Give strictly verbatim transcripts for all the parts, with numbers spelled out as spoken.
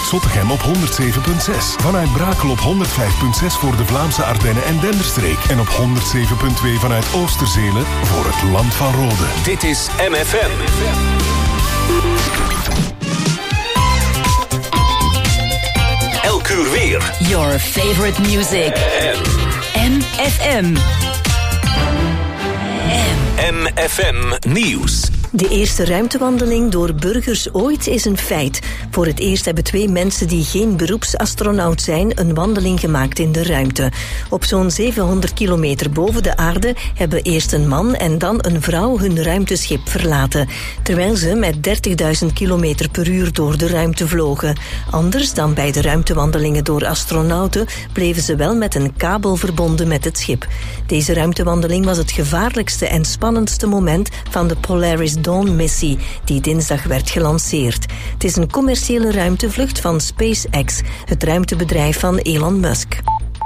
Zottegem op honderd zeven komma zes. Vanuit Brakel op honderd vijf komma zes voor de Vlaamse Ardennen en Denderstreek. En op honderd zeven komma twee vanuit Oosterzelen voor het Land van Rode. Dit is M F M. Elk uur weer. Your favorite music. M F M. M F M Nieuws. De eerste ruimtewandeling door burgers ooit is een feit. Voor het eerst hebben twee mensen die geen beroepsastronaut zijn een wandeling gemaakt in de ruimte. Op zo'n zevenhonderd kilometer boven de aarde hebben eerst een man en dan een vrouw hun ruimteschip verlaten. Terwijl ze met dertigduizend kilometer per uur door de ruimte vlogen. Anders dan bij de ruimtewandelingen door astronauten bleven ze wel met een kabel verbonden met het schip. Deze ruimtewandeling was het gevaarlijkste en spannendste moment van de Polaris Dawn-missie, die dinsdag werd gelanceerd. Het is een commerciële ruimtevlucht van SpaceX, het ruimtebedrijf van Elon Musk.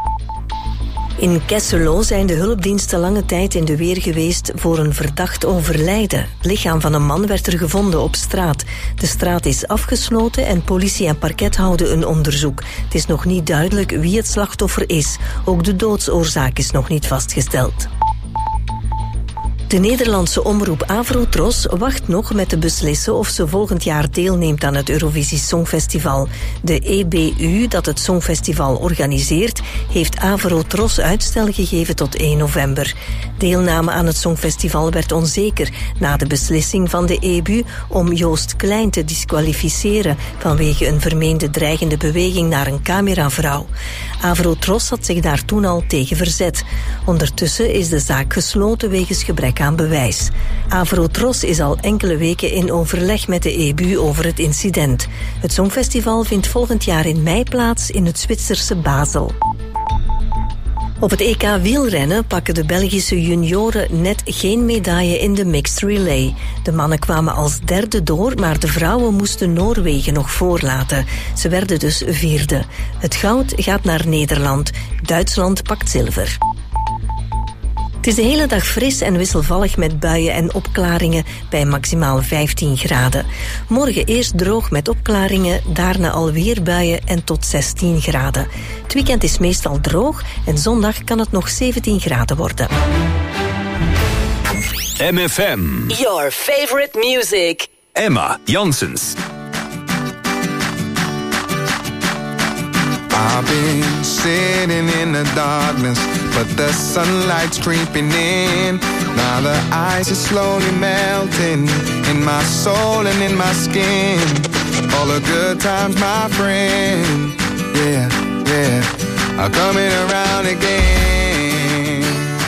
In Kesselo zijn de hulpdiensten lange tijd in de weer geweest voor een verdacht overlijden. Het lichaam van een man werd er gevonden op straat. De straat is afgesloten en politie en parket houden een onderzoek. Het is nog niet duidelijk wie het slachtoffer is. Ook de doodsoorzaak is nog niet vastgesteld. De Nederlandse omroep Avrotros wacht nog met te beslissen of ze volgend jaar deelneemt aan het Eurovisie Songfestival. De E B U, dat het Songfestival organiseert, heeft Avrotros uitstel gegeven tot één november. Deelname aan het Songfestival werd onzeker na de beslissing van de E B U om Joost Klein te disqualificeren vanwege een vermeende dreigende beweging naar een cameravrouw. Avrotros had zich daar toen al tegen verzet. Ondertussen is de zaak gesloten wegens gebrek aan bewijs. Avrotros is al enkele weken in overleg met de E B U over het incident. Het Songfestival vindt volgend jaar in mei plaats in het Zwitserse Basel. Op het E K wielrennen pakken de Belgische junioren net geen medaille in de mixed relay. De mannen kwamen als derde door, maar de vrouwen moesten Noorwegen nog voorlaten. Ze werden dus vierde. Het goud gaat naar Nederland. Duitsland pakt zilver. Het is de hele dag fris en wisselvallig met buien en opklaringen bij maximaal vijftien graden. Morgen eerst droog met opklaringen, daarna alweer buien en tot zestien graden. Het weekend is meestal droog en zondag kan het nog zeventien graden worden. M F M. Your favorite music. Emma Janssens. I've been sitting in the darkness, but the sunlight's creeping in. Now the ice is slowly melting in my soul and in my skin. All the good times, my friend, yeah, yeah, are coming around again.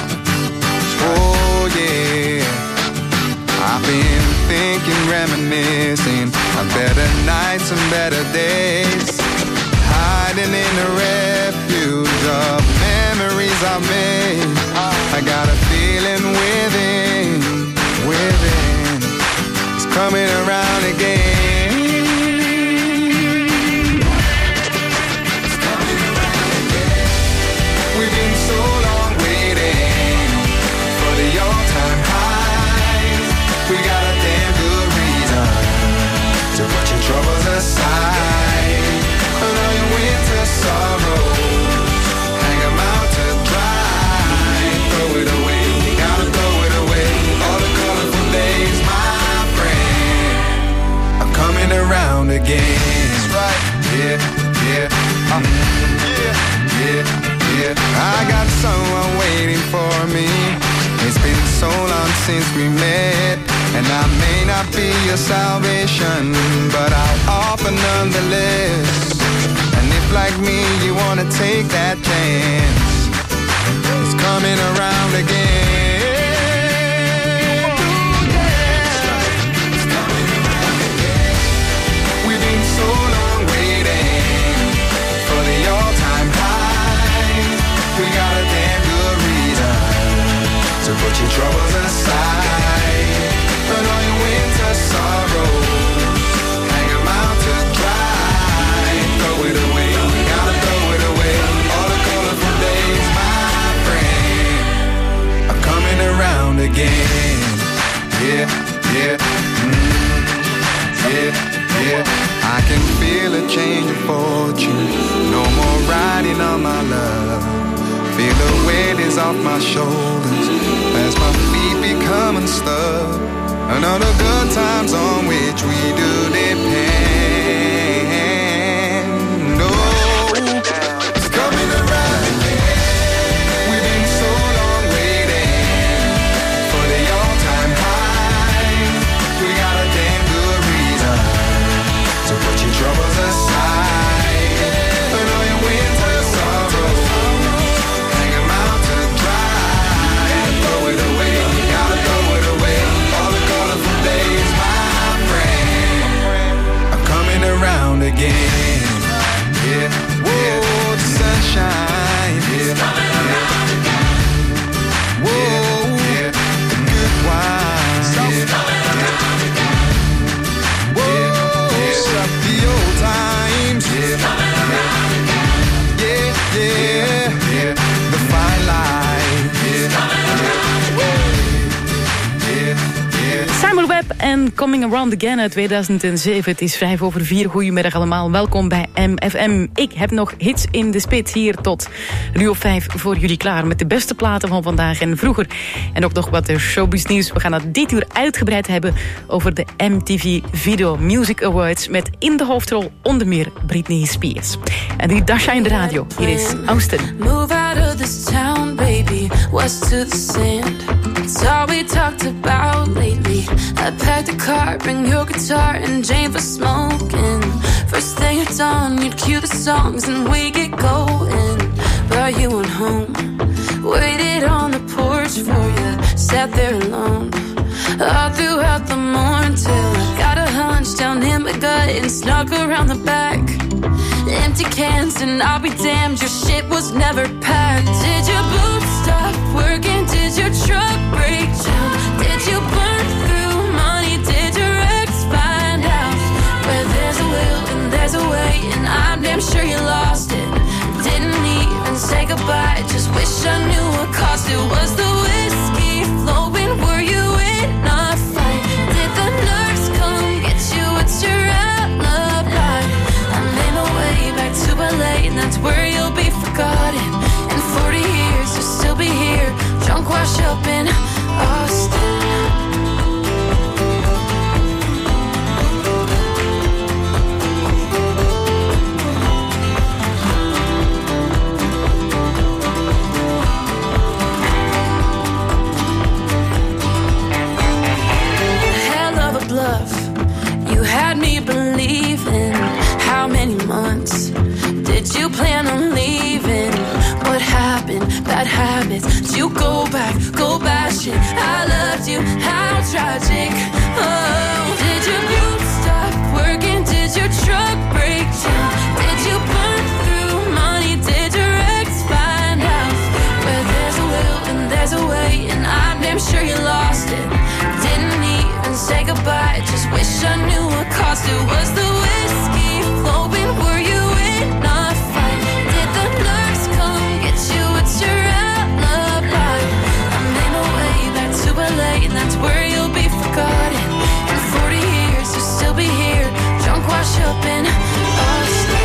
Oh yeah, I've been thinking, reminiscing of better nights and better days. Hiding in the refuge of memories I've made. I got a feeling within, within, it's coming around again. It's coming around again. We've been so long waiting for the all-time highs. We got a damn good reason to put your troubles aside. All your winter sorrows, hang them out to dry. Throw it away, you gotta throw it away. All the colorful days, my friend, are coming around again. That's right, yeah, yeah, um, yeah, yeah, yeah. I got someone waiting for me. It's been so long since we met, and I may not be your salvation, but I'll offer nonetheless. Like me, you wanna take that chance. It's coming around again. It's coming around again. We've been so long waiting for the all-time high. We got a damn good reason to put your troubles aside. Put all your winter sorrows, hang them out to dry. Throw it away. Around again, yeah, yeah, mm, yeah, yeah. I can feel a change fortune. No more riding on my love. Feel the weight is off my shoulders as my feet become unstuck. Another good times on which we do depend. Oh, it's coming around again. We've been so long waiting for the all-time high. We got a damn good reason to put your troubles aside. And all your winter sorrows, hang 'em out to dry. And throw it away, you gotta throw it away. All the colorful days, my friend, are coming around again. Yeah, yeah, the sunshine, yeah, yeah. Whoa, yeah, the good wine, yeah, yeah. Whoa, yeah, the old times, yeah, yeah, yeah, yeah, the fine line, yeah, yeah, yeah. Simon Webb en Coming Around Again uit tweeduizend zeven. Het is vijf over vier. Goedemiddag allemaal. Welkom bij M F M. Ik heb nog hits in de spits hier tot een uur of vijf voor jullie klaar. Met de beste platen van vandaag en vroeger. En ook nog wat showbiz nieuws. We gaan het dit uur uitgebreid hebben over de M T V Video Music Awards. Met in de hoofdrol onder meer Britney Spears. En die Dasha in de radio. Hier is Austin. Move out of this town, baby, west to the sand. It's all we talked about lately. I packed the car, bring your guitar and Jane for smoking. First thing it's on, you'd cue the songs and we get going. But you went home, waited on the porch for you, sat there alone. All throughout the morning till I got a hunch down in my gut and snuck around the back. Empty cans and I'll be damned, your shit was never packed. Did your boots stop working? Did your truck break down? Did you burn through money? Did your ex find out? Where there's a will and there's a way, and I'm damn sure you lost it. Didn't even say goodbye, just wish I knew what cost it. Was the whiskey flowing? Were you in a fight? Did the nurse come get you? What's your alibi? I made my way back to L A, and that's where you'll be forgotten. In forty years you'll still be here, drunk, wash up in Austin. Hell of a bluff, you had me believing. How many months did you plan on leaving? What happened? Bad habits. Did you go back? Go bashing. I loved you. How tragic. Oh, did your boots stop working? Did your truck break down? Did you burn through money? Did your ex find out? Where there's a will and there's a way, and I'm damn sure you lost it. Didn't even say goodbye, just wish I knew what cost it. Was the whiskey flowing? Were you in a fight? Did the nurse come get you? What's your alibi? I made my way back to L A, and that's where you'll be forgotten. In forty years you'll still be here, drunk, wash up in Austin.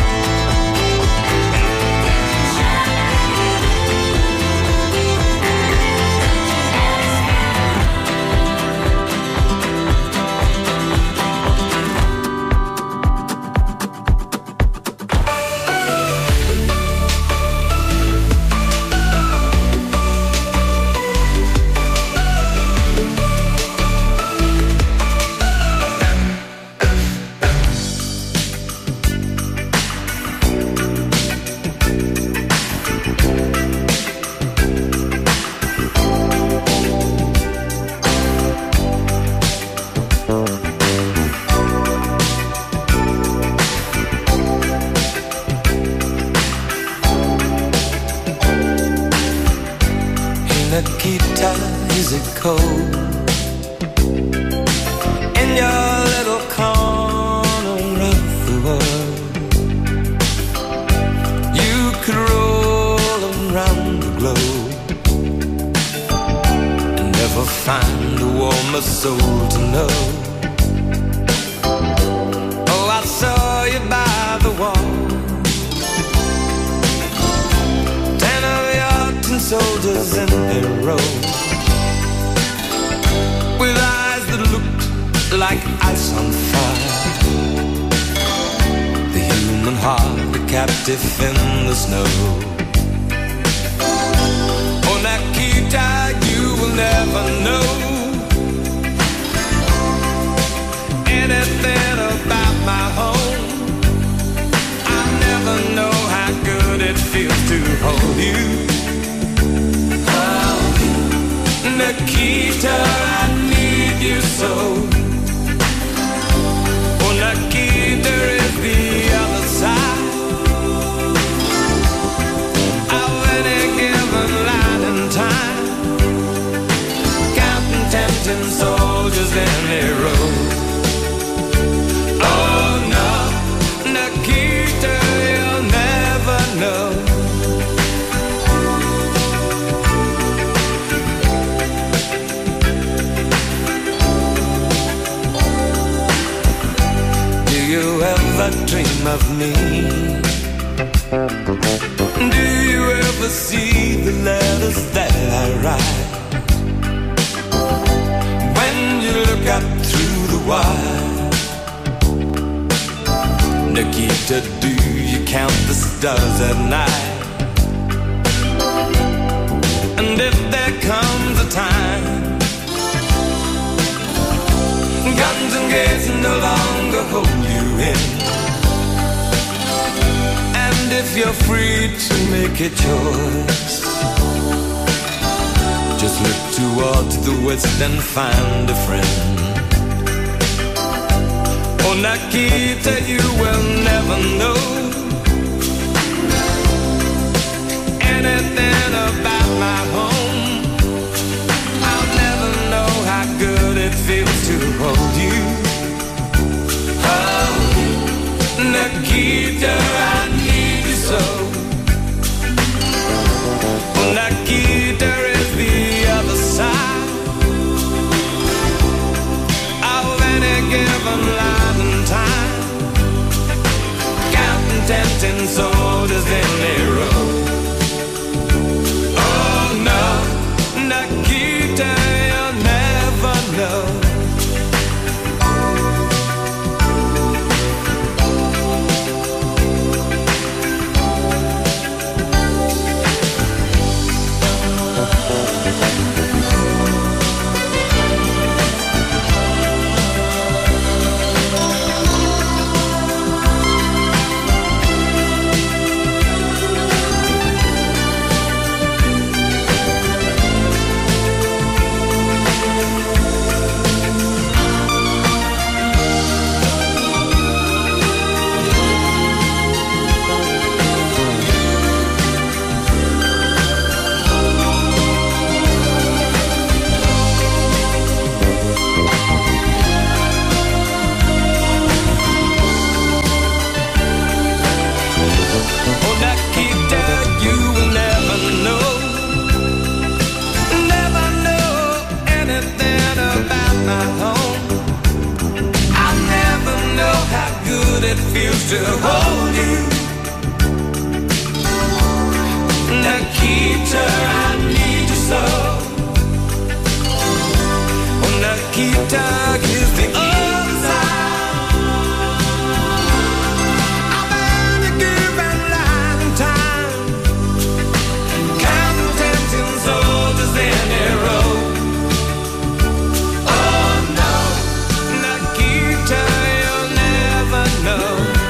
Nikita, is it cold in your little corner of the world? You could roll around the globe and never find a warmer soul to know. Oh, I saw you by the wall road, with eyes that looked like ice on fire. The human heart, a captive in the snow. Oh, Nikita, you will never know anything about my home. I never know how good it feels to hold you. Oh, Nikita, I need you so. Oh, Nikita is the other side of any given line in time, counting tempting soldiers in a row. Oh no, Nikita, you'll never know. Do you ever dream of me? Do you ever see the letters that I write? When you look up through the wire, Nikita, do you count the stars at night? And if there comes a time guns and gates no longer hold you in, and if you're free to make a choice, just look towards the west and find a friend. Oh, Nikita, you will never know anything about my home. I'll never know how good it feels to hold you. Oh, Nikita, I need you so. Oh, Nikita is the other side of any given line in time, counting tempting soldiers in a row. Oh no, Nikita, you'll never know. It feels to hold you. Nikita, I need you so. Oh, Nikita is the other side of any given line in time, counting tempting soldiers in a row. Oh no, Nikita, you'll never know.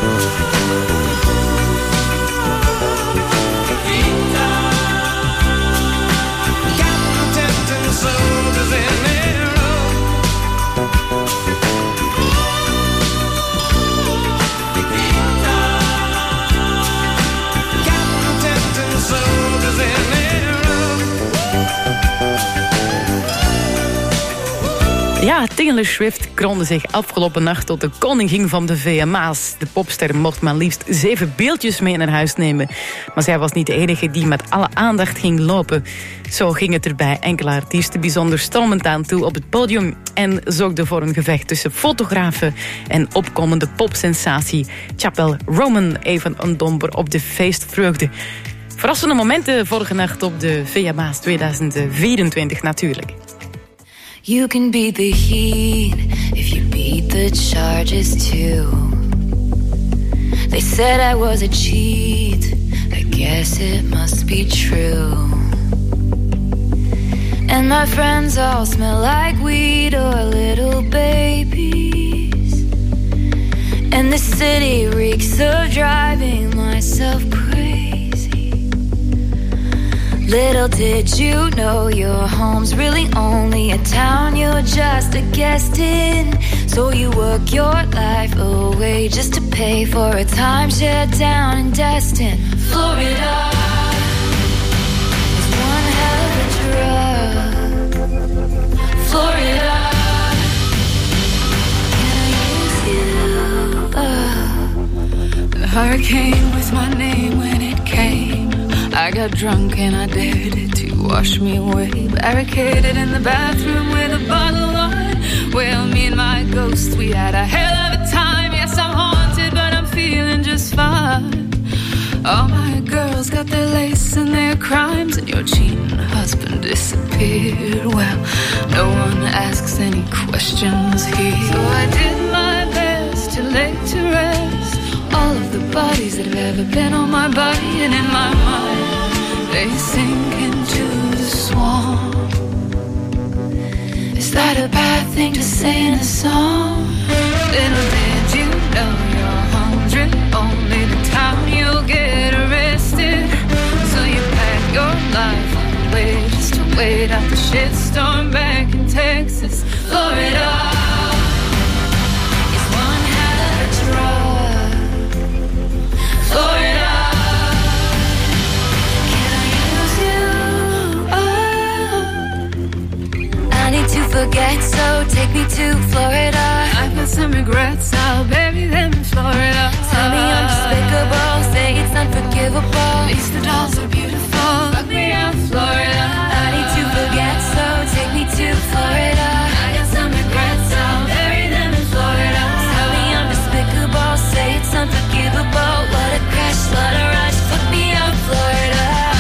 Ja, Taylor Swift kroonde zich afgelopen nacht tot de koningin van de V M A's. De popster mocht maar liefst zeven beeldjes mee naar huis nemen. Maar zij was niet de enige die met alle aandacht ging lopen. Zo ging het er bij enkele artiesten bijzonder stormend aan toe op het podium en zorgde voor een gevecht tussen fotografen en opkomende popsensatie Chappell Roman, even een domper op de feestvreugde. Verrassende momenten vorige nacht op de V A Maas tweeduizend vierentwintig natuurlijk. You can beat the heat if you beat the charges too. They said I was a cheat, I guess it must be true. And my friends all smell like weed or little babies. And the city reeks of driving myself crazy. Little did you know your home's really only a town you're just a guest in. So you work your life away just to pay for a timeshare down in Destin, Florida. Is one hell of a drug, Florida. Can I use you? Uh. The hurricane was my name when it came. I got drunk and I dared it to wash me away. Barricaded in the bathroom with a bottle of wine. Well, me and my ghost, we had a hell of a time. Yes, I'm haunted, but I'm feeling just fine. All my girls got their lace and their crimes, and your cheating husband disappeared. Well, no one asks any questions here. So I did my best to lay to rest all of the bodies that have ever been on my body, and in my mind they sink into the swamp. Is that a bad thing to say in a song? Little did you know your home's really only the town you'll get arrested. So you pack your life away just to wait out the shitstorm back in Texas, Florida. It's one hell of a drug, Florida. Can I use you? Oh. I need to forget, so take me to Florida. I've got some regrets, I'll bury them in Florida. Tell me I'm despicable, say it's unforgivable. At least the dolls are beautiful. Fuck me out, Florida. I need to forget, so take me to Florida. I got some regrets, I'll bury them in Florida. Tell me I'm despicable, say it's unforgivable. What a crash, what a rush, fuck me out, Florida.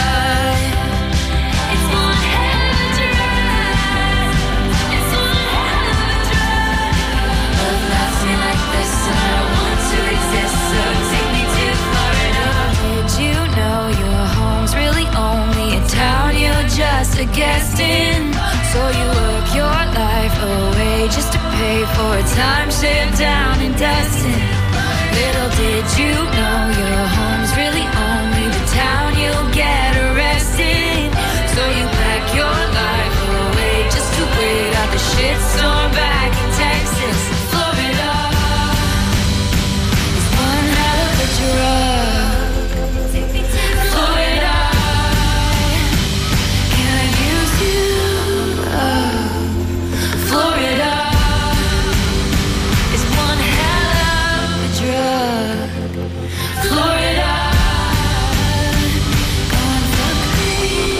It's one hell of a drug. It's one hell of a drug. Love loves me like this, and I don't want to exist, so take me to Florida. Did you know your home's really only a town you're just a guest in? So you work your life away just to pay for a timeshare down in Destin. Little did you know your home's really only the town you'll get arrested. So you pack your life away just to wait out the shitstorm back in Texas, Florida. It's one hell of a drug, Florida. Can I use you? Oh, Florida. It's one hell of a drug, Florida. Go and fuck me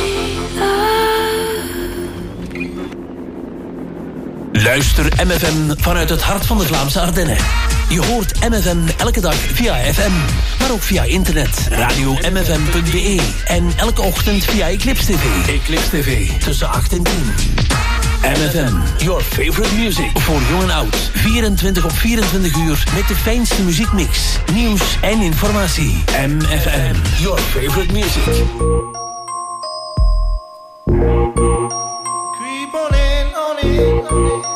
up. Luister M F M vanuit het hart van de Vlaamse Ardennen. Je hoort M F M elke dag via F M, maar ook via internet, radio m f m punt b e en elke ochtend via Eclipse T V. Eclipse T V, tussen acht en tien. M F M, your favorite music. Voor jong en oud, vierentwintig op vierentwintig uur met de fijnste muziekmix, nieuws en informatie. M F M, your favorite music. Creep on in, on in, on in.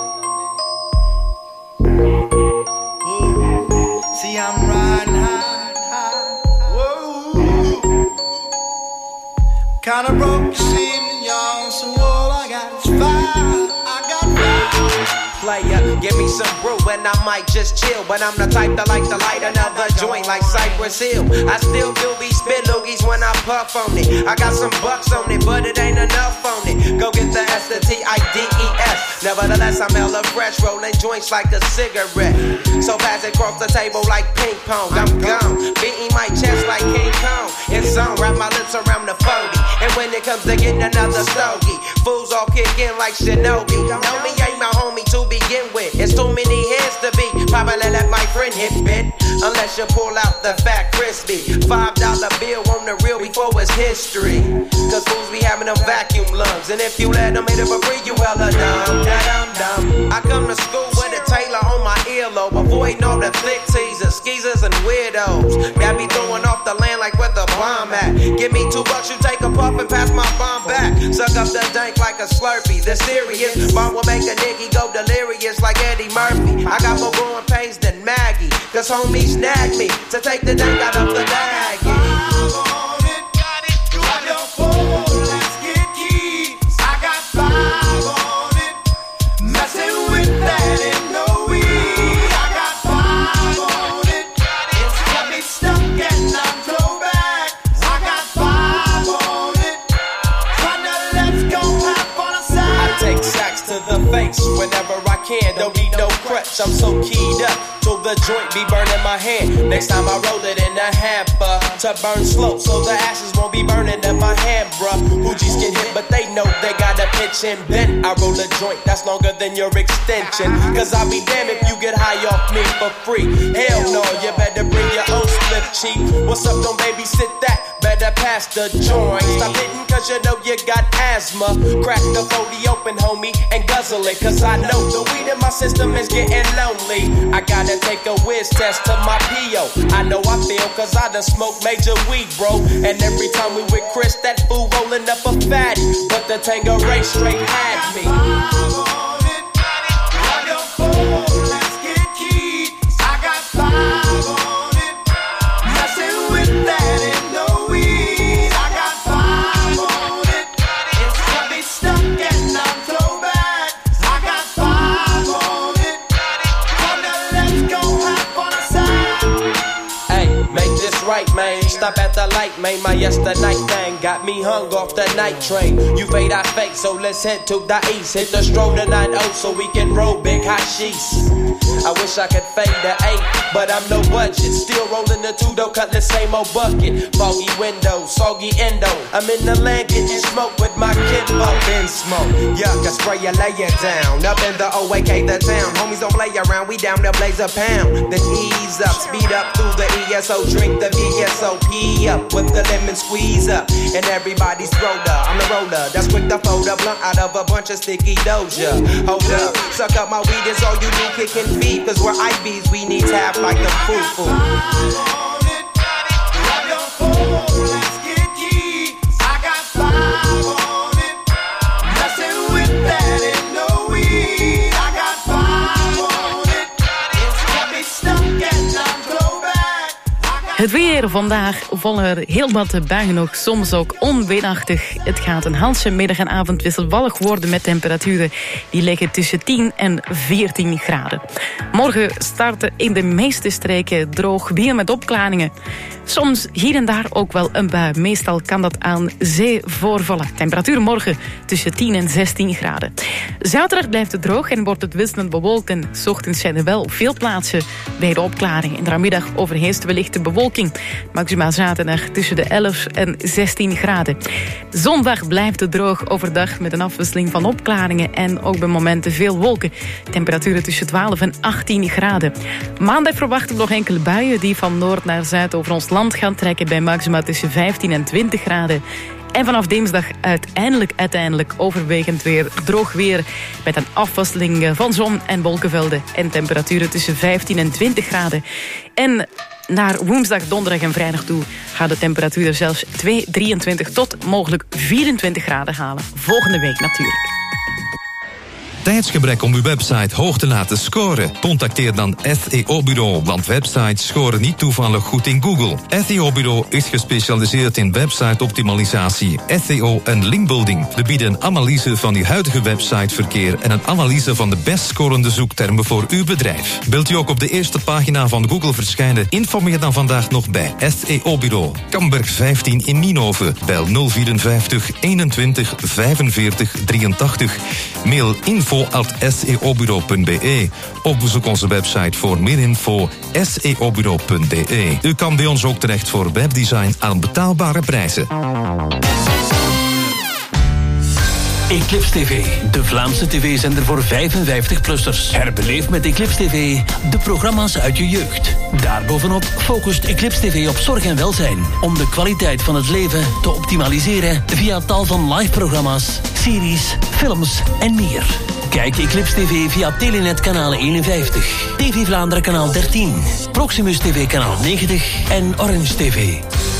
Whoa. See, I'm riding high, high. Whoa. Kinda broke, you see me, y'all. So all I got is fire. I got fire. Player, give me some brew and I might just chill. But I'm the type that likes to light another joint like Cypress Hill. I still do be spit loogies when I puff on it. I got some bucks on it, but it ain't enough on it. Go get the S, the T I D E S. Nevertheless, I'm hella fresh, rolling joints like a cigarette. So pass it across the table like ping pong. I'm gone, beating my chest like King Kong. It's on, wrap my lips around the forty. And when it comes to getting another stogie, fools all kick in like Shinobi. Know me ain't my homie to begin with. It's too many heads to be. Probably let my friend hit bit. unless you pull out the fat crispy. Five dollar bill on the real before it's history. Cause fools be having them vacuum lungs, and if you let them hit it for free, you hella dumb, dumb, dumb. I come to school with a Taylor on my earlobe, avoiding all the flick teasers, skeezers, and weirdos. Got me throwing off the land like where the bomb at. Give me two bucks, you take a puff and pass my bomb back. Suck up the dank like a Slurpee. The serious bomb will make a nigga go delirious like Eddie Murphy. I got more growing pains than Maggie, cause homies snagged me to take the dank out of the bag. Whenever I can, don't need no crutch. I'm so keyed up till the joint be burning my hand. Next time I roll it in a hamper to burn slow, so the ashes won't be burning in my hand, bruh. Hoogies get hit, but they know they got a pitch and bend. I roll a joint that's longer than your extension, cause I'll be damned if you get high off me for free. Hell no, you better bring your own slip cheap. What's up, don't babysit that? Better pass the joint. Stop hitting cause you know you got asthma. Crack the forty open, homie, and guzzle it, cause I know the weed in my system is getting lonely. I gotta take a whiz test to my P O. I know I feel cause I done smoked major weed, bro. And every time we with Chris, that fool rolling up a fatty. But the Tangeray straight had me. Right, man. Stop at the light, man. My yesterday thing got me hung off the night train. You fade, I fake, so let's head to the east. Hit the stroll tonight, oh, so we can roll big hot sheets. I wish I could fade the eight, but I'm no budget. Still rolling the two, though, cut the same old bucket. Foggy windows, soggy endo. I'm in the land getting smoke with my kid. Up in smoke, yuck, I spray you, lay it down. Up in the O A K, the town. Homies don't play around, we down to blaze a pound. Then ease up, speed up through the E S O, drink the V S O P up with the lemon squeeze up. And everybody's roller, I'm the roller. That's quick to fold a blunt out of a bunch of sticky doja. Hold up, suck up my weed, is all you do, kicking feet. Cause we're I Bs, we need tap like the foo-foo. Het weer vandaag vallen heel wat buien nog, soms ook onweerachtig. Het gaat een halse middag en avond wisselvallig worden met temperaturen die liggen tussen tien en veertien graden. Morgen starten in de meeste streken droog weer met opklaringen. Soms hier en daar ook wel een bui. Meestal kan dat aan zee voorvallen. Temperatuur morgen tussen tien en zestien graden. Zaterdag blijft het droog en wordt het wisselend bewolkt. En 's ochtends zijn er wel op veel plaatsen bij de opklaring. In de middag overheerst wellicht de bewolking. Maxima zaterdag tussen de elf en zestien graden. Zondag blijft het droog overdag met een afwisseling van opklaringen. En ook bij momenten veel wolken. Temperaturen tussen twaalf en achttien graden. Maandag verwachten we nog enkele buien die van noord naar zuid over ons land gaan trekken bij maxima tussen vijftien en twintig graden. En vanaf dinsdag uiteindelijk, uiteindelijk overwegend weer droog weer met een afwisseling van zon en wolkenvelden en temperaturen tussen vijftien en twintig graden. En naar woensdag, donderdag en vrijdag toe gaat de temperatuur zelfs twee, drieëntwintig tot mogelijk vierentwintig graden halen. Volgende week natuurlijk. Tijdsgebrek om uw website hoog te laten scoren? Contacteer dan S E O-bureau, want websites scoren niet toevallig goed in Google. S E O-bureau is gespecialiseerd in website-optimalisatie, S E O en linkbuilding. We bieden een analyse van uw huidige websiteverkeer en een analyse van de best scorende zoektermen voor uw bedrijf. Wilt u ook op de eerste pagina van Google verschijnen? Informeer dan vandaag nog bij S E O-bureau. Kamberg vijftien in Nienhoven. Bel nul vierenvijftig eenentwintig vijfenveertig drieëntachtig. Mail info at s e o bureau punt b e of bezoek onze website voor meer info s e o bureau punt b e. U kan bij ons ook terecht voor webdesign aan betaalbare prijzen. Eclipse T V, de Vlaamse tv-zender voor vijfenvijftig-plussers. Herbeleef met Eclipse T V de programma's uit je jeugd. Daarbovenop focust Eclipse T V op zorg en welzijn, om de kwaliteit van het leven te optimaliseren via tal van live-programma's, series, films en meer. Kijk Eclipse T V via Telenet kanaal eenenvijftig, T V Vlaanderen kanaal dertien, Proximus T V kanaal negentig en Orange T V.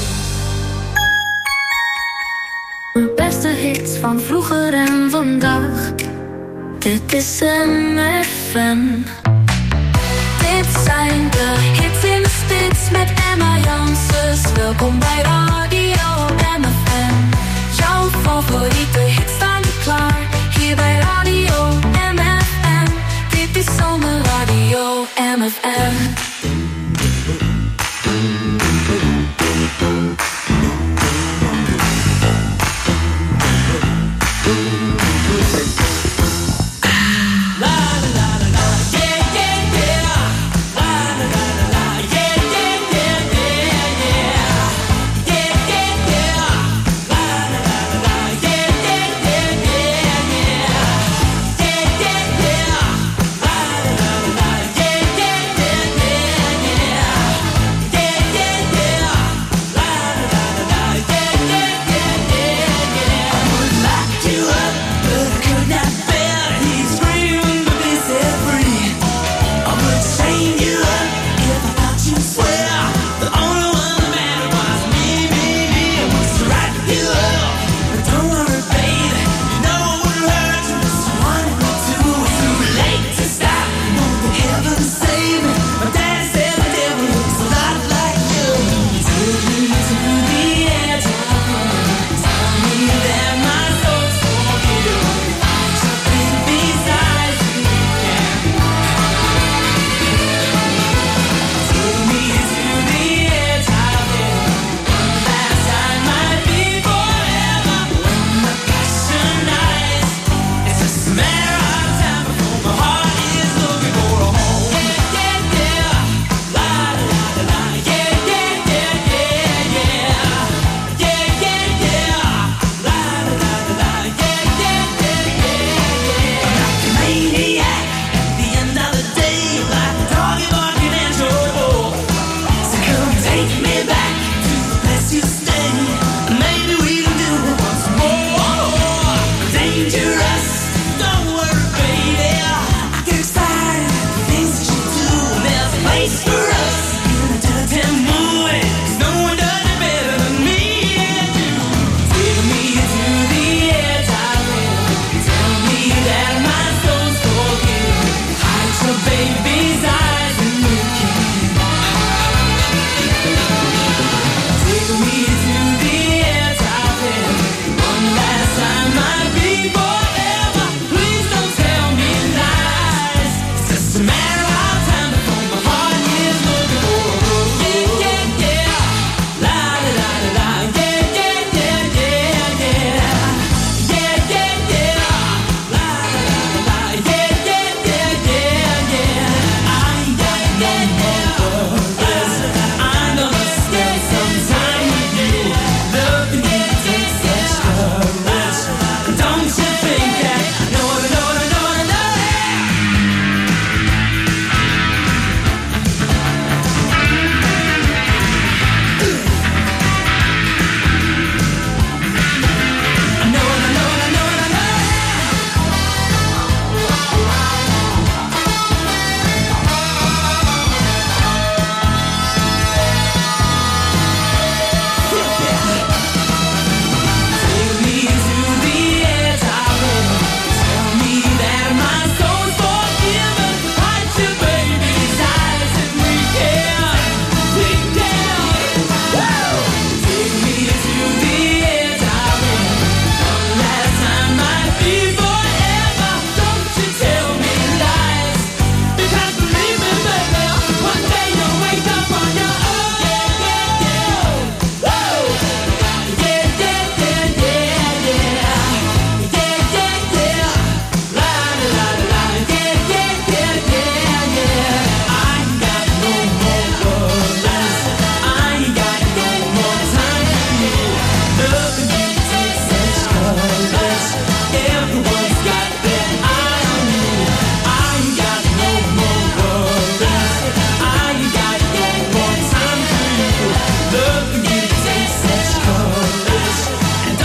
De beste hits van vroeger en vandaag. Dit is M F M. Dit zijn de hits in de spits met Emma Janssens. Welkom bij Radio M F M. Jouw favoriete hits staan er klaar. Hier bij Radio M F M. Dit is Zomerradio M F M. Yeah, yeah, yeah.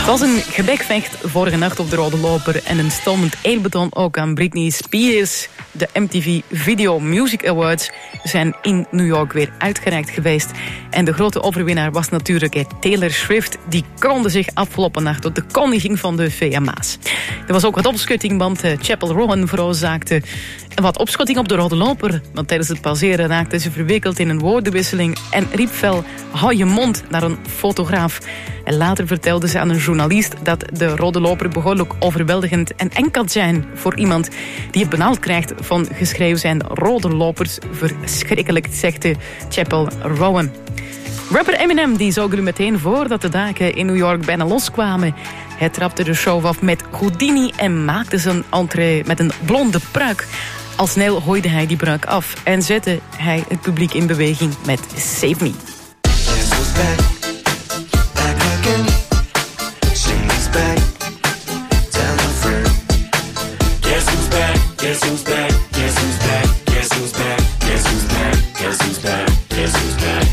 Het was een gebekvecht vorige nacht op de Rode Loper en een stormend eerbetoon ook aan Britney Spears. De M T V Video Music Awards zijn in New York weer uitgereikt geweest. En de grote overwinnaar was natuurlijk Taylor Swift. Die kroonde zich afgelopen nacht tot de koningin van de V M A's. Er was ook wat opschutting, want Chapel Rowan veroorzaakte wat opschutting op de Rode Loper. Want tijdens het passeren raakte ze verwikkeld in een woordenwisseling en riep fel, hou je mond, naar een fotograaf. En later vertelde ze aan een journalist dat de Rode Loper behoorlijk overweldigend en eng kan zijn voor iemand die het benauwd krijgt van geschreeuw zijn Rode Lopers. Verschrikkelijk, zegt Chapel Rowan. Rapper Eminem die zorgde er meteen voor dat de daken in New York bijna loskwamen. Hij trapte de show af met Houdini en maakte zijn entree met een blonde pruik. Al snel gooide hij die pruik af en zette hij het publiek in beweging met Save Me. Guess who's back? Guess who's back? Guess who's back? Guess who's back? Guess who's back? Guess who's back?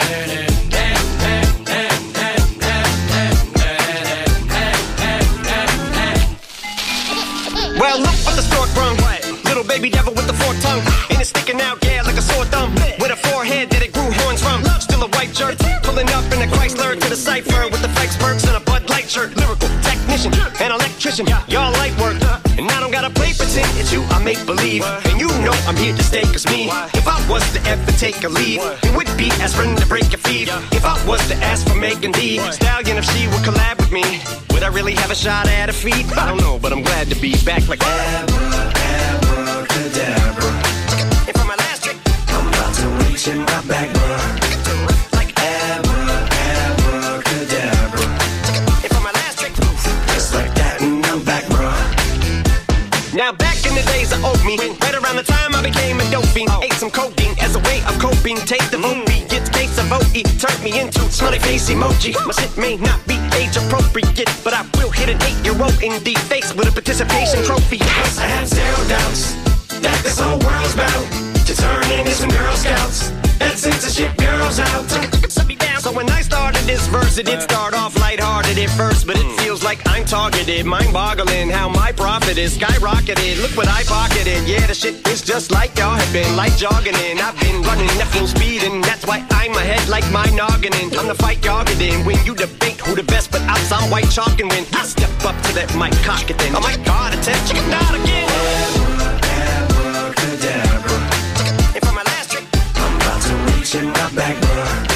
Well, look what the stork brung. Little baby devil with the forked tongue. And it's sticking out, yeah, like a sore thumb. With a forehead that it grew horns from. Still a white jerk. Pulling up in a Chrysler to the cipher with the flex perks and a Bud Light shirt. Lyrical technician, an electrician. Y'all light work. And I don't gotta play pretend, it's you I make believe. And you know I'm here to stay, cause me, if I was to ever take a leave, it would be as friend to break a feed. If I was to ask for Megan Thee Stallion, if she would collab with me, would I really have a shot at a feat? I don't know, but I'm glad to be back like Abra, abracadabra. And for my last trick, I'm about to reach in my back, bruh. Like Abra, abracadabra. And for my last trick, just like that, and I'm back, bruh. Now back in the days I owed me, right around the time I became a dope fiend. Ate some codeine as a way of coping. Take the movie, get case of O E, turned me into smiley face emoji. My shit may not be age appropriate, but I will hit an eight-year-old in the face with a participation trophy. Cause I have zero doubts that this whole world's bound to turn into some Girl Scouts and censorship girls out. So when I started this verse, it did start off lighthearted at first, but it feels like I'm targeted, mind-boggling how my profit is skyrocketed. Look what I pocketed, yeah, the shit is just like y'all have been, like jogging in. I've been running at full speed, and that's why I'm ahead like my noggin in. I'm the fight y'all get in when you debate who the best, but I'm some white chalk and win. I step up to that mic, cock it then. Oh my God, attention, not again. Abracadabra. And for my last trick, I'm about to reach in my back, bruh.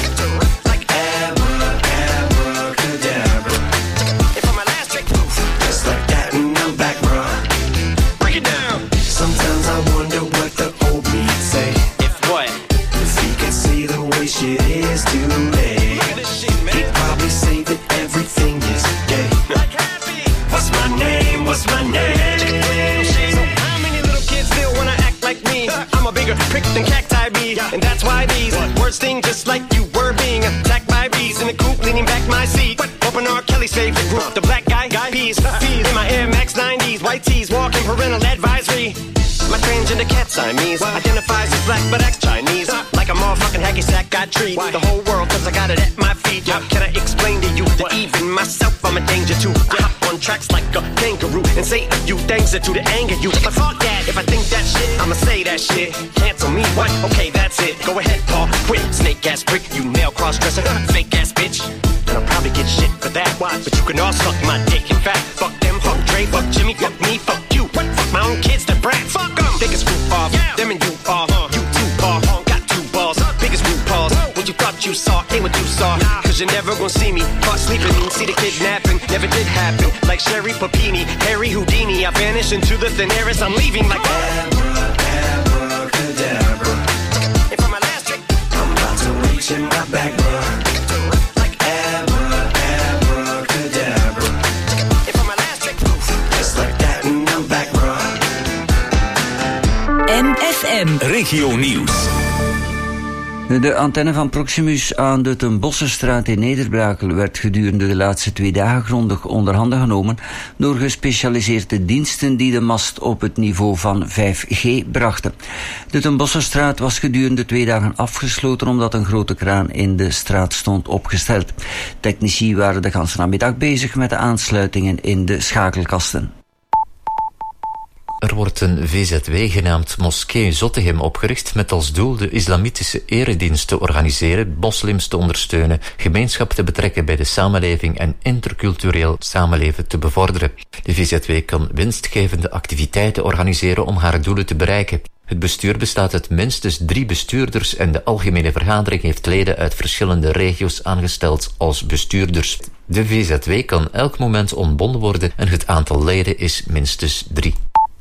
Shit is too late. He'd probably say that everything is gay. What's my name? What's my name? So how many little kids still wanna act like me? I'm a bigger prick than cacti bee, and that's why these words sting just like you were being attacked by bees in the coop, leaning back my seat. Open R. Kelly's favorite group, the black guy, guy peas. In my Air Max nineties, white tees, walking parental advisory. My transgender cat Siamese identifies as black but acts Chinese. Like a motherfucking hacky sack, I treat the whole world cause I got it at my feet. How can I explain to you that even myself I'm a danger to? I hop on tracks like a kangaroo and say a few things that do to anger you. But fuck that, if I think that shit, I'ma say that shit. Cancel me, what? Okay, that's it. Go ahead, Paul, quit. Snake ass prick, you male cross-dresser, fake ass bitch. And I'll probably get shit for that, why? But you can all suck my dick. In fact, fuck them, fuck Dre, fuck Jimmy, fuck me, fuck you. What? Fuck my own kids, the brat. Fuck them. Biggest group off, yeah. Them and you are. Uh, you two are. Uh, got two balls. Uh, biggest group pause. What you thought you saw ain't what you saw. Nah. Cause you're never gonna see me caught sleeping. See the kidnapping, never did happen. Like Sherry Papini, Harry Houdini. I vanish into the thin air as I'm leaving like Abra, abracadabra. And for my last trick, I'm about to reach in my back, bruh. M F M Regio Nieuws. De antenne van Proximus aan de Ten Bossenstraat in Nederbrakel werd gedurende de laatste twee dagen grondig onder handen genomen door gespecialiseerde diensten die de mast op het niveau van vijf G brachten. De Ten Bossenstraat was gedurende twee dagen afgesloten omdat een grote kraan in de straat stond opgesteld. Technici waren de ganse namiddag bezig met de aansluitingen in de schakelkasten. Er wordt een V Z W genaamd Moskee Zottegem opgericht met als doel de islamitische eredienst te organiseren, moslims te ondersteunen, gemeenschap te betrekken bij de samenleving en intercultureel samenleven te bevorderen. De V Z W kan winstgevende activiteiten organiseren om haar doelen te bereiken. Het bestuur bestaat uit minstens drie bestuurders en de algemene vergadering heeft leden uit verschillende regio's aangesteld als bestuurders. De V Z W kan elk moment ontbonden worden en het aantal leden is minstens drie.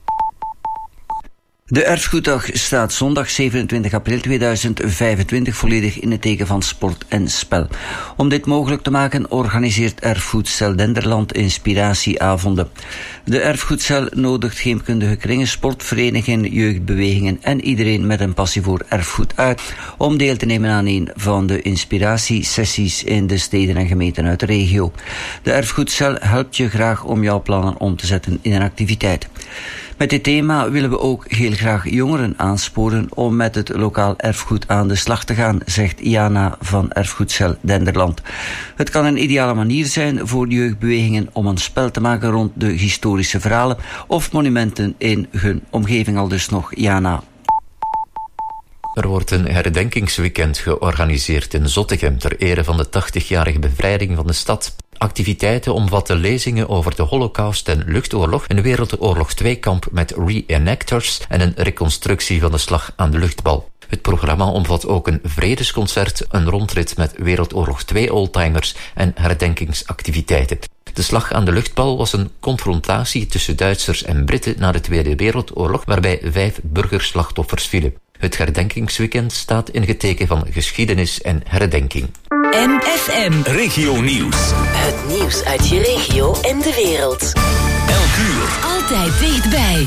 De Erfgoeddag staat zondag zevenentwintig april tweeduizend vijfentwintig volledig in het teken van sport en spel. Om dit mogelijk te maken organiseert Erfgoedcel Denderland inspiratieavonden. De Erfgoedcel nodigt geemkundige kringen, sportverenigingen, jeugdbewegingen en iedereen met een passie voor erfgoed uit om deel te nemen aan een van de inspiratiesessies in de steden en gemeenten uit de regio. De Erfgoedcel helpt je graag om jouw plannen om te zetten in een activiteit. Met dit thema willen we ook heel graag jongeren aansporen om met het lokaal erfgoed aan de slag te gaan, zegt Jana van Erfgoedcel Denderland. Het kan een ideale manier zijn voor jeugdbewegingen om een spel te maken rond de historische verhalen of monumenten in hun omgeving, al dus nog Jana. Er wordt een herdenkingsweekend georganiseerd in Zottegem ter ere van de tachtigjarige bevrijding van de stad. Activiteiten omvatten lezingen over de Holocaust en luchtoorlog, een Wereldoorlog twee-kamp met reenactors en een reconstructie van de slag aan de luchtbal. Het programma omvat ook een vredesconcert, een rondrit met Wereldoorlog twee oldtimers en herdenkingsactiviteiten. De slag aan de luchtbal was een confrontatie tussen Duitsers en Britten na de Tweede Wereldoorlog, waarbij vijf burgerslachtoffers vielen. Het herdenkingsweekend staat in het teken van geschiedenis en herdenking. M F M. Regio Nieuws. Het nieuws uit je regio en de wereld. Elk uur. Altijd dichtbij.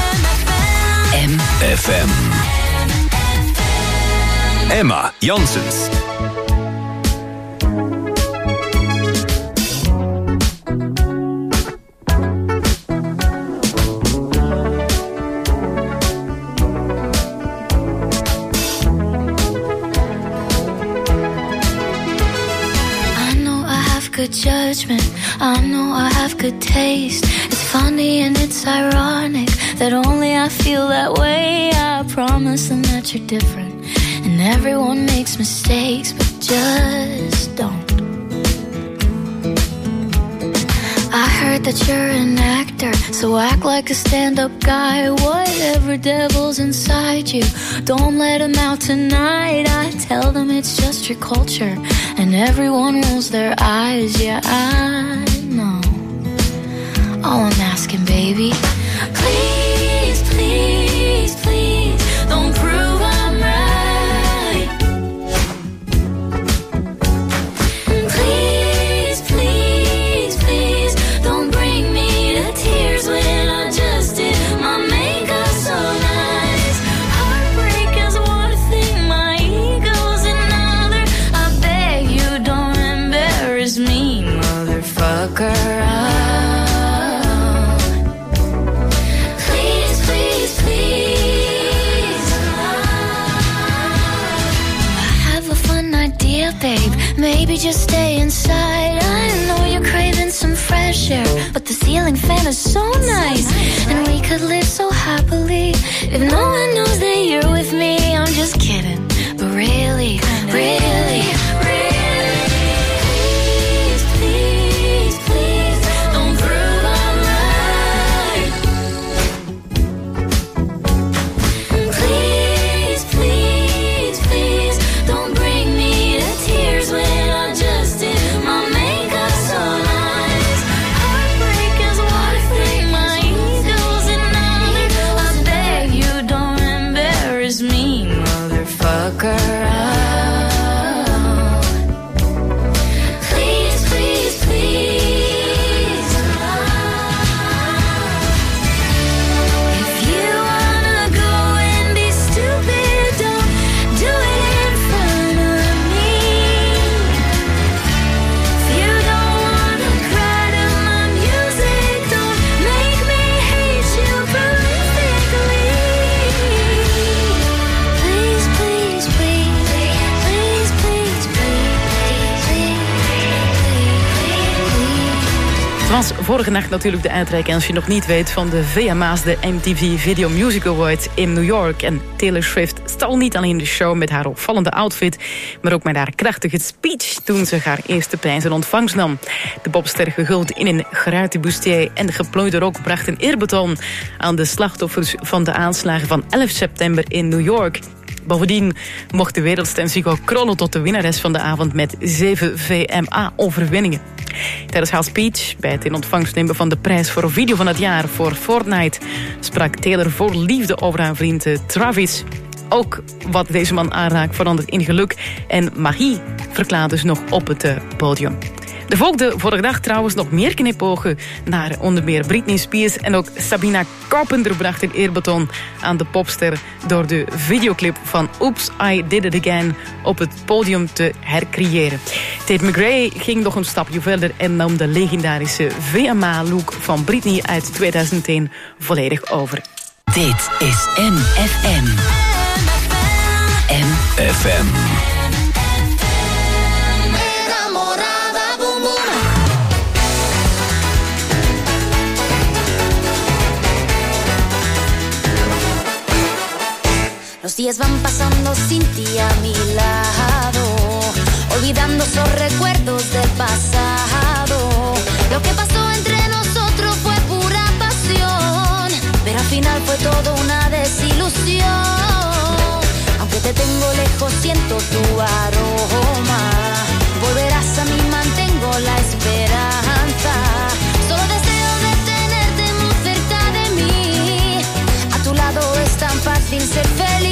M F M. Emma Janssens. Good judgment, I know I have good taste. It's funny and it's ironic that only I feel that way. I promise them that you're different, and everyone makes mistakes, but just don't. I heard that you're an actor, so act like a stand-up guy. Whatever devil's inside you, don't let him out tonight. I tell them it's just your culture, and everyone rolls their eyes. Yeah, I know. All I'm asking, baby, please, please, please, don't prove I'm right. Please, please, please, don't bring me to tears when I just did my makeup so nice. Heartbreak is one thing, my ego's another. I beg you don't embarrass me, motherfucker. Please, please, please. I have a fun idea, babe. Maybe just stay inside. I know you're craving some fresh air, but the ceiling fan is so nice, and we could live so happily if no one knows that you're with me. I'm just kidding, but really, really, really. Please, please, please, don't prove I'm right. Please, please, please, don't bring me to tears when I just did my makeup so nice. Heartbreak is one thing, my ego's another. I beg you don't embarrass me, motherfucker. Het was vorige nacht natuurlijk de uitreiking, als je nog niet weet, van de V M A's, de M T V Video Music Awards in New York. En Taylor Swift stal niet alleen de show met haar opvallende outfit, maar ook met haar krachtige speech toen ze haar eerste prijs in ontvangst nam. De popster, gehuld in een geruite bustier en geplooide rok, bracht een eerbetoon aan de slachtoffers van de aanslagen van elf september in New York. Bovendien mocht de wereldster zich ook kronen tot de winnares van de avond met zeven V M A-overwinningen. Tijdens haar speech bij het in ontvangst nemen van de prijs voor video van het jaar voor Fortnite sprak Taylor vol liefde over haar vriend Travis. Ook wat deze man aanraakt verandert in geluk en magie, verklaarde ze nog op het podium. Er volgde vorige dag trouwens nog meer knipogen naar onder meer Britney Spears en ook Sabrina Carpenter bracht een eerbetoon aan de popster door de videoclip van Oops, I Did It Again op het podium te hercreëren. Tate McRae ging nog een stapje verder en nam de legendarische V M A-look van Britney uit tweeduizend één volledig over. Dit is M F M. M F M. Los días van pasando sin ti a mi lado, olvidando esos recuerdos del pasado. Lo que pasó entre nosotros fue pura pasión, pero al final fue todo una desilusión. Aunque te tengo lejos, siento tu aroma. Volverás a mí, mantengo la esperanza. Solo deseo de tenerte muy cerca de mí. A tu lado es tan fácil ser feliz.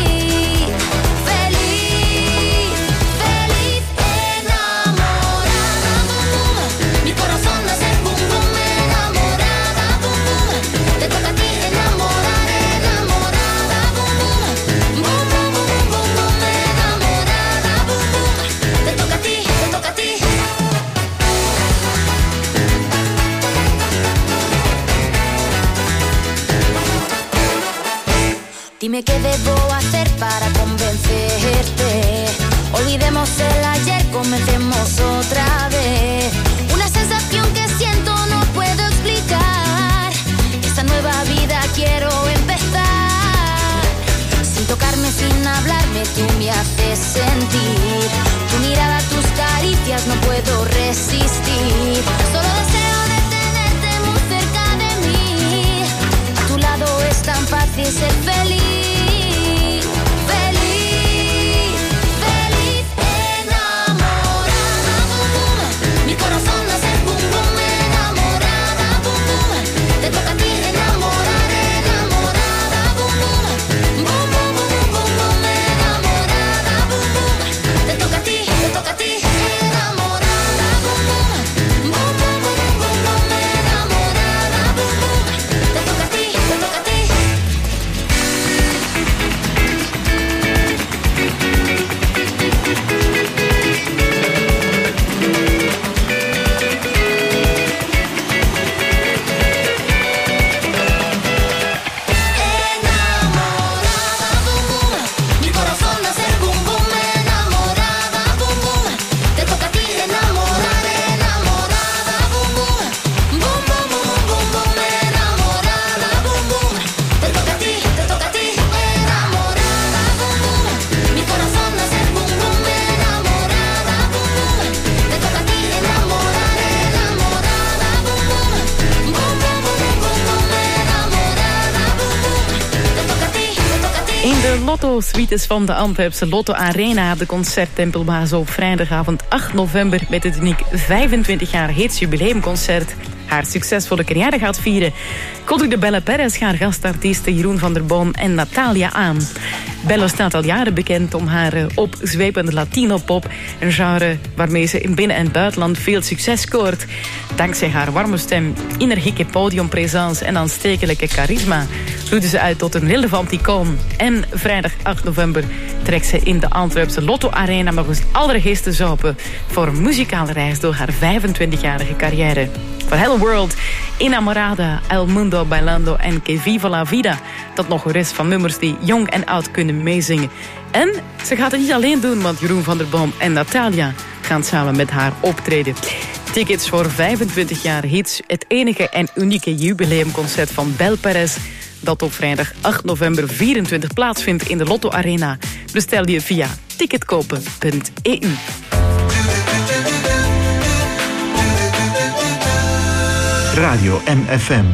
Dime qué debo hacer para convencerte. Olvidemos el ayer, comencemos otra vez. Una sensación que siento no puedo explicar. Esta nueva vida quiero empezar. Sin tocarme, sin hablarme, tú me haces sentir. Tu mirada, tus caricias, no puedo resistir. Solo deseo de tenerte muy cerca de mí. A tu lado es tan fácil ser feliz. Lotto-suites van de Antwerpse Lotto Arena, de concerttempelbaas op vrijdagavond acht november met het uniek vijfentwintig-jaar hits jubileumconcert. Haar succesvolle carrière gaat vieren, kondigde Belle Perez haar gastartiesten Jeroen van der Boom en Natalia aan. Belle staat al jaren bekend om haar opzwepende Latino-pop, een genre waarmee ze in binnen- en buitenland veel succes scoort. Dankzij haar warme stem, energieke podiumpresence en aanstekelijke charisma groeide ze uit tot een relevant icoon. En vrijdag acht november trekt ze in de Antwerpse Lotto Arena nog eens alle registers open voor een muzikale reis door haar vijfentwintigjarige carrière. Voor Hello World, Enamorada, El Mundo Bailando en Que Viva la Vida. Dat nog een rest van nummers die jong en oud kunnen meezingen. En ze gaat het niet alleen doen, want Jeroen van der Boom en Natalia gaan samen met haar optreden. Tickets voor vijfentwintig jaar hits. Het enige en unieke jubileumconcert van Bel Perez, dat op vrijdag acht november vierentwintig plaatsvindt in de Lotto Arena. Bestel je via ticketkopen punt e u. Radio M F M.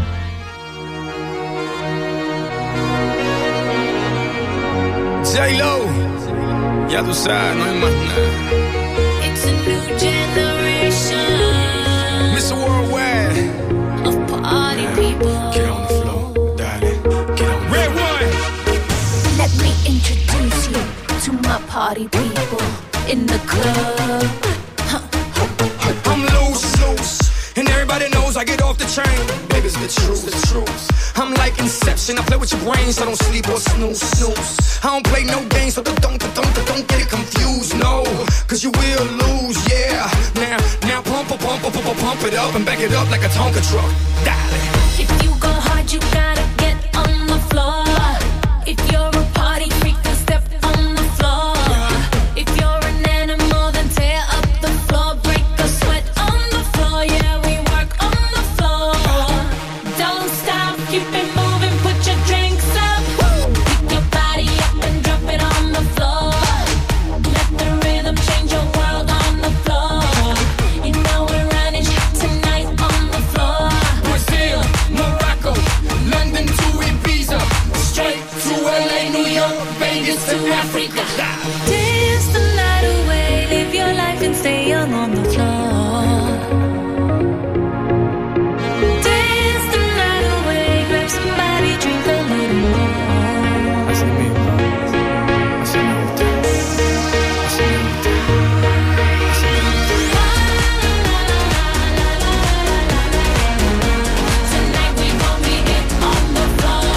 J-Lo, ya tú sabes, no hay más nada. It's a new generation. mister Worldwide. Of party people. Get on the floor, darling. Get on. Red one. Let me introduce you to my party people in the club. I'm loose, loose, and everybody knows I get off the train. Baby, it's the truth, the truth. I'm like Inception, I play with your brains, so don't sleep or snooze, snooze. I don't play no games, so don't, don't, don't, don't get it confused, no. Cause you will lose, yeah. Now, now pump, pump, pump, pump, pump it up and back it up like a Tonka truck. Darling. If you go hard, you gotta get on the floor. If you're a party freak, then step on the floor. If you're an animal, then tear up the floor. Break a sweat on the floor, yeah, we work on the floor. Don't stop, keep it moving, put your drinks up. Pick your body up and drop it on the floor. Let the rhythm change your world on the floor. You know we're running tonight on the floor. Brazil, Morocco, London to Ibiza, straight to L A, New York, Vegas to Africa. Dance the night away, live your life and stay young on the floor. Dance the night away, grab somebody, drink a little more. Así mismo, así me gusta, así me gusta, así me gusta. Tonight we gon' be it on the floor.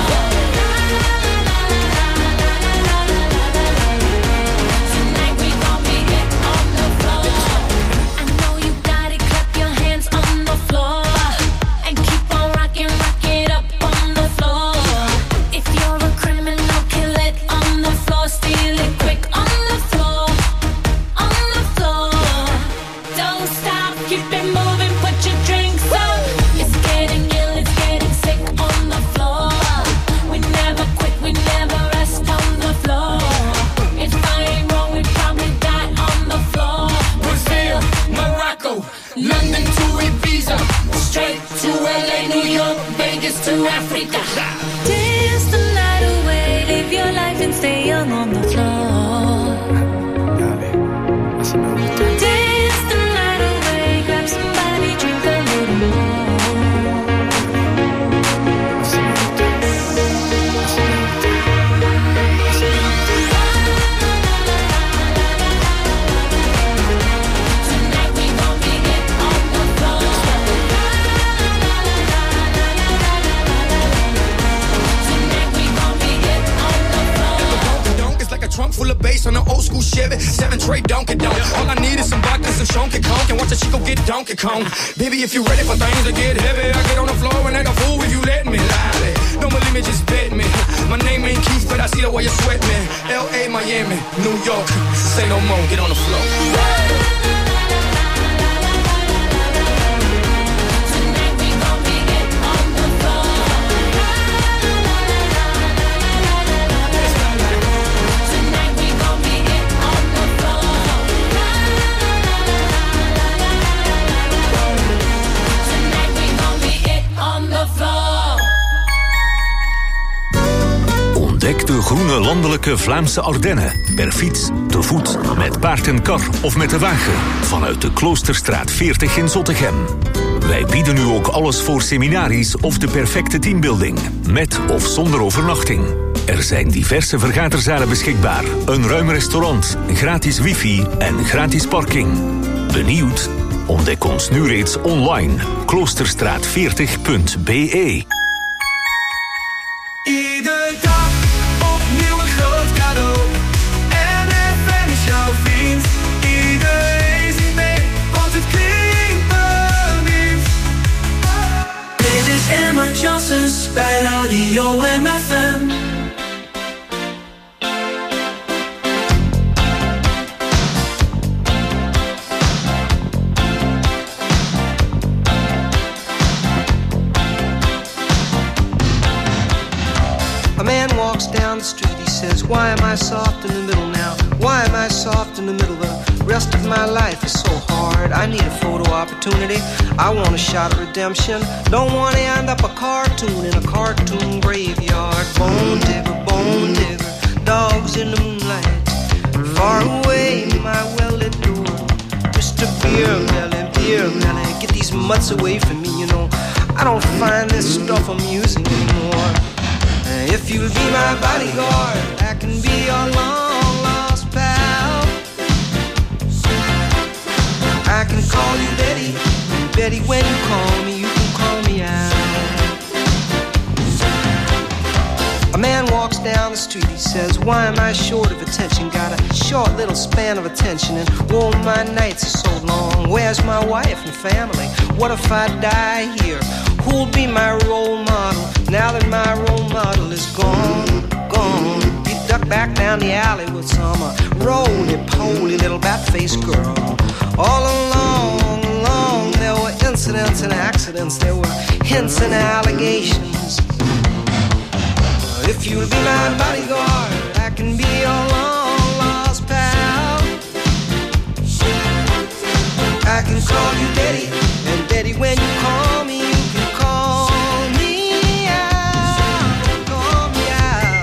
Tonight we gon' be it on the floor. I know you got it, clap your hands on the floor. And keep on rocking, rock it up on the floor. If you're a criminal, kill it on the floor. Steal it quick on the floor. On the floor. Don't stop, keep it moving, put your drinks up. It's getting ill, it's getting sick on the floor. We never quit, we never rest on the floor. If I ain't wrong, we probably die on the floor. Brazil, Morocco, London to Ibiza, straight to L A, New York, Vegas to Africa. Dance the night away, live your life and stay young on the floor. Así me gusta. Dance the night away, grab somebody, drink a little more. Así me gusta. Así me gusta. Así me gusta. Tonight we gon' be it on the floor. Tonight we gon' be it on the floor. Donk is like a trunk full of bass on an old school Chevy, seven tray Donkey Donk. All I need is some vodka, some Shonky Conk, and watch a Chico get Donkey Kong. Baby, if you ready for things to get heavy, I get on the floor and act a fool if you let me. Lally, don't believe me, just bet me. My name ain't Keith, but I see the way you sweat me. L A, Miami, New York, say no more, get on the floor. Tonight we gon' be it on the floor. Tonight we gon' be it on the floor. Tonight we gon' be it on the floor. Ontdek de groene landelijke Vlaamse Ardennen. Per fiets, te voet, met paard en kar of met de wagen. Vanuit de Kloosterstraat veertig in Zottegem. Wij bieden nu ook alles voor seminaries of de perfecte teambuilding. Met of zonder overnachting. Er zijn diverse vergaderzalen beschikbaar. Een ruim restaurant, gratis wifi en gratis parking. Benieuwd? Ontdek ons nu reeds online. kloosterstraat veertig punt b e. Iedere dag opnieuw een groot cadeau. M F M is jouw vriend. Iedereen zingt mee, want het klinkt benieuwd. Dit is Emma Janssens bij Radio M F M. walks down the street, he says, why am I soft in the middle now? Why am I soft in the middle? The rest of my life is so hard. I need a photo opportunity. I want a shot of redemption. Don't want to end up a cartoon in a cartoon graveyard. Bone digger, bone digger, dogs in the moonlight. Far away, my well-lit door. Mister Beer Melly, Beer Melly, get these mutts away from me, you know. I don't find this stuff amusing anymore. If you'll be my bodyguard, I can be your long-lost pal. I can call you Betty, Betty, when you call me, you can call me out. A man walks down the street, he says, why am I short of attention? Got a short little span of attention, and oh, my nights are so long. Where's my wife and family? What if I die here? Who'll be my role model now that my role model is gone, gone? He ducked back down the alley with some uh, roly-poly little bat-faced girl. All along, along, there were incidents and accidents. There were hints and allegations. If you'll be my bodyguard, I can be your long-lost pal. I can call you Daddy, and Daddy, when you call me, you can call me out, call me out.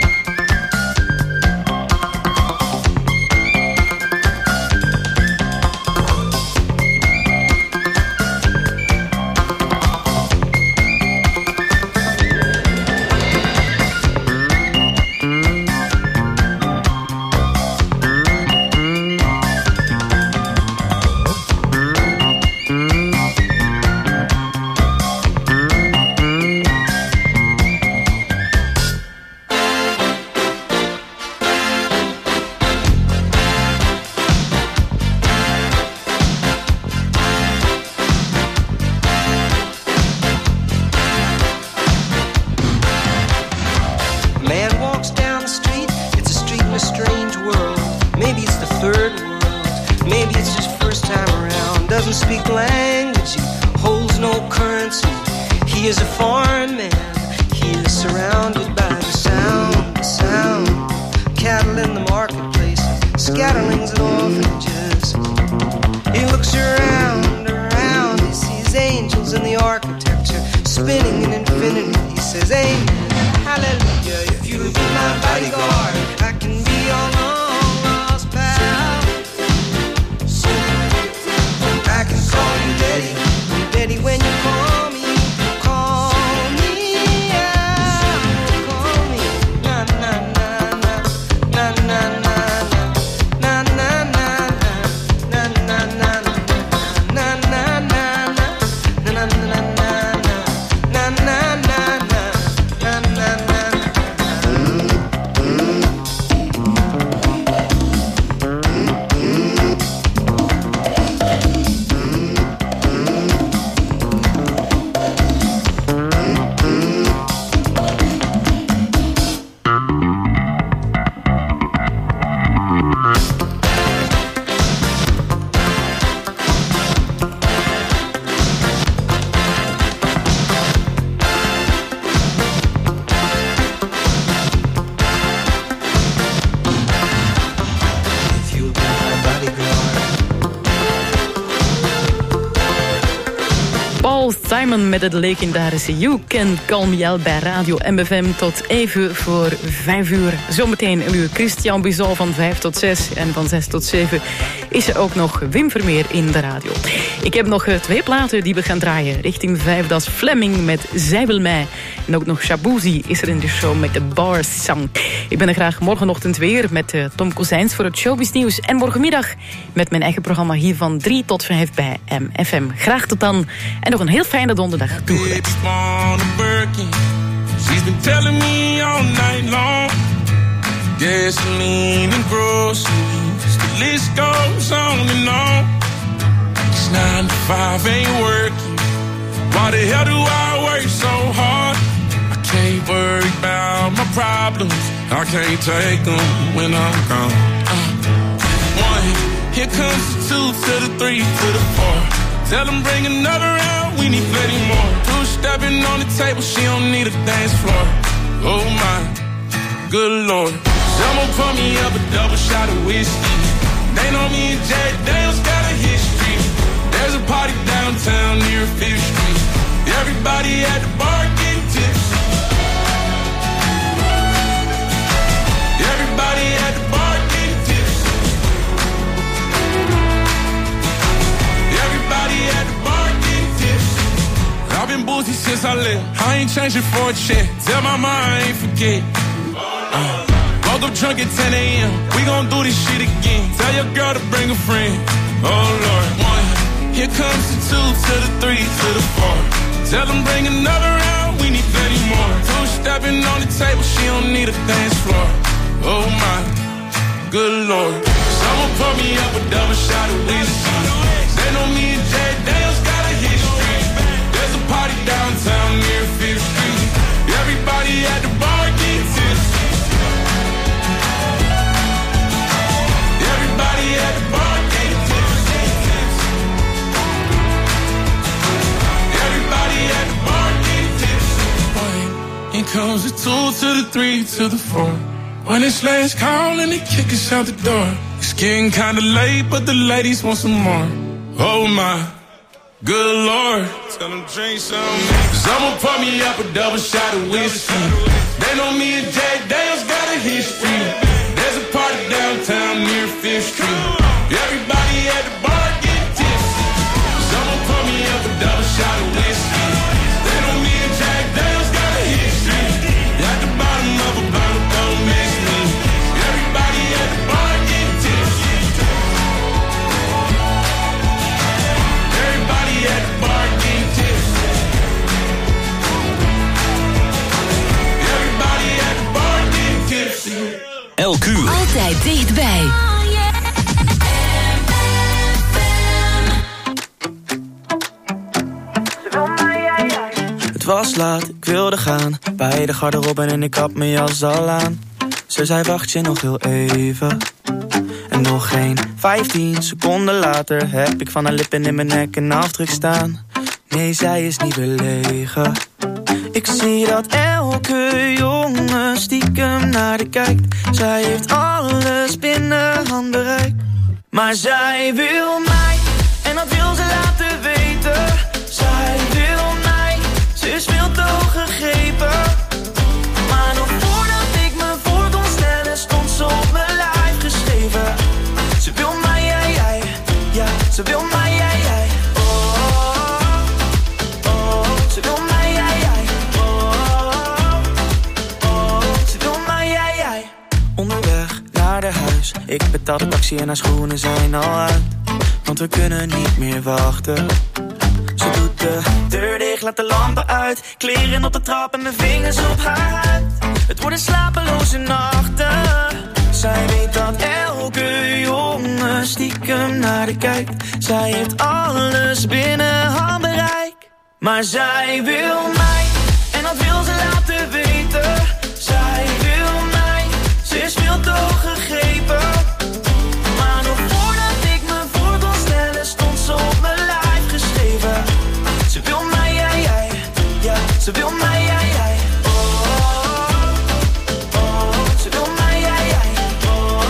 Simon met het legendarische You Can Call Me Out bij Radio M F M tot even voor vijf uur. Zometeen uw Christian Bizot van vijf tot zes en van zes tot zeven is er ook nog Wim Vermeer in de radio. Ik heb nog twee platen die we gaan draaien. Richting vijf, dat is Fleming met Zij wil mij. En ook nog Shabuzi is er in de show met de Bars Song. Ik ben er graag morgenochtend weer met uh, Tom Kozijns voor het Showbiz Nieuws. En morgenmiddag met mijn eigen programma hier van drie tot vijf bij M F M. Graag tot dan en nog een heel fijne donderdag toegewenst. She's been telling me all night long. Gasoline and groceries, the list goes on and on. It's nine to five, ain't working. Why the hell do I work so hard? I can't worry about my problems. I can't take them when I'm gone. Uh, one, here comes the two to the three to the four. Tell them bring another round, we need plenty more. Two stepping on the table, she don't need a dance floor. Oh my. good lord. Someone pour me up a double shot of whiskey. They know me and Jack Daniels got a history. There's a party downtown near Fifth Street. Everybody at the bar getting tipsy. Everybody at the bar getting tipsy. Everybody at the bar getting tipsy. I've been boozy since I left. I ain't changing for a check. Tell my mom I ain't forget. Uh, woke up drunk at ten a.m. We gon' do this shit again. Tell your girl to bring a friend. Oh Lord, one. Here comes the two to the three to the four. Tell them bring another round. We need plenty more. Two stepping on the table. She don't need a dance floor. Oh my, good lord. Someone pour me up a double shot of whiskey. They know me and Jack Daniels got a history. There's a party downtown near Fifth Street. Everybody at the bar getting tipsy. Everybody at the bar getting tipsy. Everybody at the bar getting tipsy. One, here comes the two to the three to the four. When it's last call and they kick us out the door. It's getting kinda late, but the ladies want some more. Oh my, good lord. Tell them drink some. Someone pour me up a double shot of whiskey. They know me and Jack Daniels got a history. There's a party downtown near Fifth Street. Everybody at the bar getting tipsy. Someone pour me up a double shot of whiskey. They know me and Jack Daniels got a history. At the bottom of a bottle, don't miss me. Everybody at the bar getting tipsy. Everybody at the bar getting tipsy. Everybody at the bar getting tipsy. Elk uur. Altijd dichtbij. Het was laat, ik wilde gaan. Bij de garderobe en ik had mijn jas al aan. Ze zei wacht je nog heel even. En nog geen vijftien seconden later heb ik van haar lippen in mijn nek een afdruk staan. Nee, zij is niet belegen. Ik zie dat elke jongen stiekem naar de kijkt. Zij heeft alles binnen handbereik. Maar zij wil mij, en dat wil ze laten weten. Zij wil mij, ze is veel te hoog gegrepen. Maar nog voordat ik me voor kon stellen, stond ze op mijn lijf geschreven. Ze wil mij, jij, jij, ja, ze wil mij, jij, jij. Oh, oh, oh, ze wil mij, jij, jij. Oh, oh, ze wil mij, jij, jij. Onderweg naar de huis, ik betaal de taxi en haar schoenen zijn al uit. Want we kunnen niet meer wachten. Ze doet de deur dicht, laat de lampen uit. Kleren op de trap en mijn vingers op haar huid. Het worden slapeloze nachten. Zij weet dat elke jongen stiekem naar de kijkt. Zij heeft alles binnen handbereik. Maar zij wil mij, en dat wil ze laten weten. Zij wil mij, ze is veel te hoog gegrepen. Maar nog voordat ik me voor kon stellen, stond ze op mijn lijf geschreven. Ze wil mij, jij, jij, ja, ze wil mij, jij, jij. Oh, oh, oh, ze wil mij, jij, jij. Oh,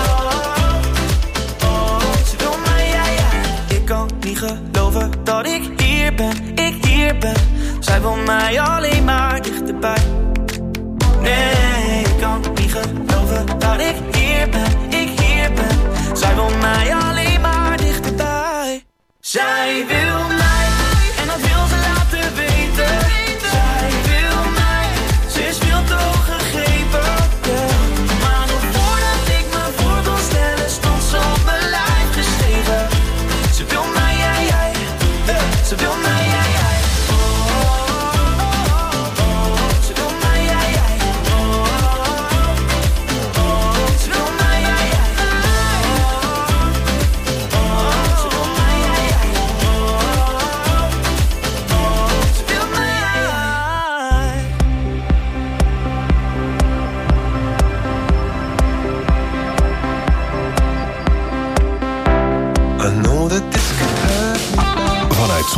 oh, ze wil mij, jij, jij. Ik kan niet geloven dat ik hier ben, ik hier ben. Zij wil mij alleen maar dichterbij. Nee, ik kan niet geloven dat ik hier ben, ik hier ben. Zij wil mij alleen maar dichterbij. Zij wil mij.